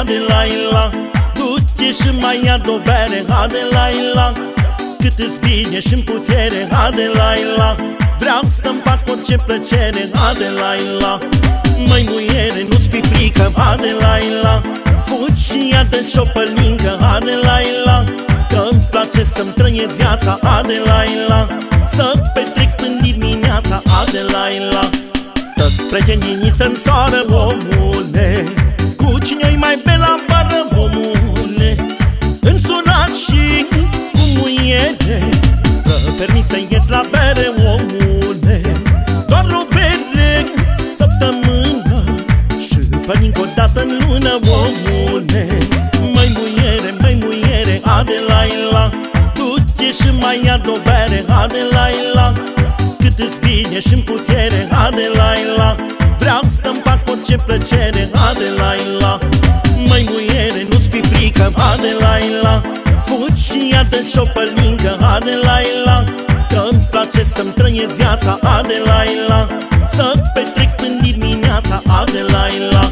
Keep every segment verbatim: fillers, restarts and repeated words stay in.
Adelaila, du-te și mai ia o bere, Adelaila, cât îți bine și-n putere, Adelaila, vreau să-mi fac orice plăcere, Adelaila. Măi muiere, nu-ți fi frică, Adelaila, fugi și ia de șopălincă, Adelaila, că-mi place să-mi trăiesc viața, Adelaila, să petrec până dimineața, Adelaila. Toți prietenii să-mi soară, omule, cu cine-i mai pe la bară, omule, însunat și cu muiere, că permis să ies la bere, omule, doar o bere săptămână și părinc o dată în lună, omule. Măi muiere, măi muiere, Adelaila, du-te și mai ia o bere, Adelaila, cât îți bine și-n putere, Adelaila, vreau să-mi fac orice plăcere, Adelaila. Măi muiere, nu-ți fi frică, Adelaila, fugi și ia de șopălincă, Adelaila, că-mi place să-mi trăiesc viața, Adelaila, să petrec până dimineața, Adelaila.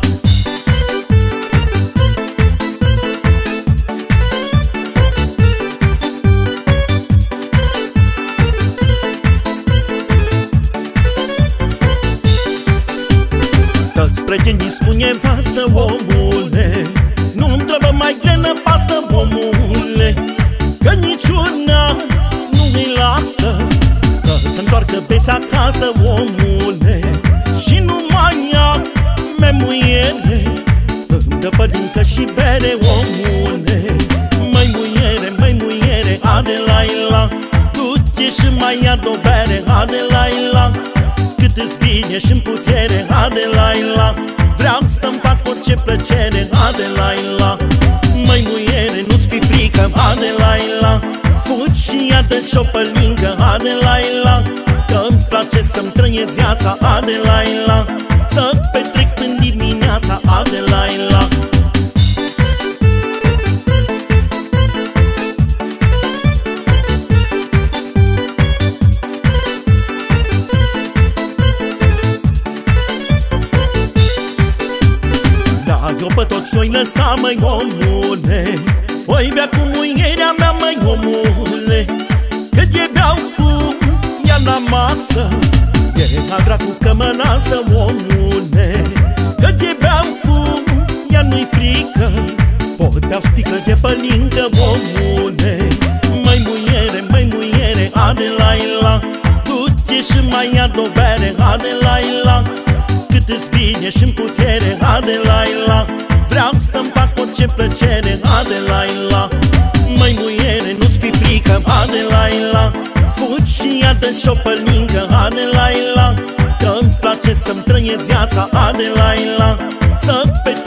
Toți prietenii spune vastă, omule, nu-mi trebuie mai grenă pastă, omule, că niciuna nu îi lasă să se întoarcă beți acasă, omule. Și numai ea, memuiere, îmi dă pădincă și bere, omule. Măi muiere, măi muiere, Adelaila, du-te și mai ia o bere, Adelaila, cât îți bine și-n putere, Adelaila, vreau să-mi fac orice plăcere, Adelaila. Măi muiere, nu-ți fi frică, Adelaila, fugi și ia de șopălincă, Adelaila, că-mi place să-mi trăiesc viața, Adelaila, să petrec până dimineața, Adelaila. Eu pe toți o-i lăsa, măi omule, o-i bea cu muierea mea, măi omule, cât e beau cu ea la masă, e la dracu că mă lasă, omule, cât e beau cu ea nu-i frică, pot beau sticlă de pălincă, omule. Măi muiere, măi muiere, Adelaila, du-te și mai ia o bere, Adelaila, cât îți bine și-n putere, Adelaila, vreau să-mi fac orice plăcere, Adelaila. Măi muiere, nu-ți fi frică, Adelaila, fugi și ia de șopălincă, Adelaila, că-mi place să-mi trăiesc viața, Adelaila, să petrec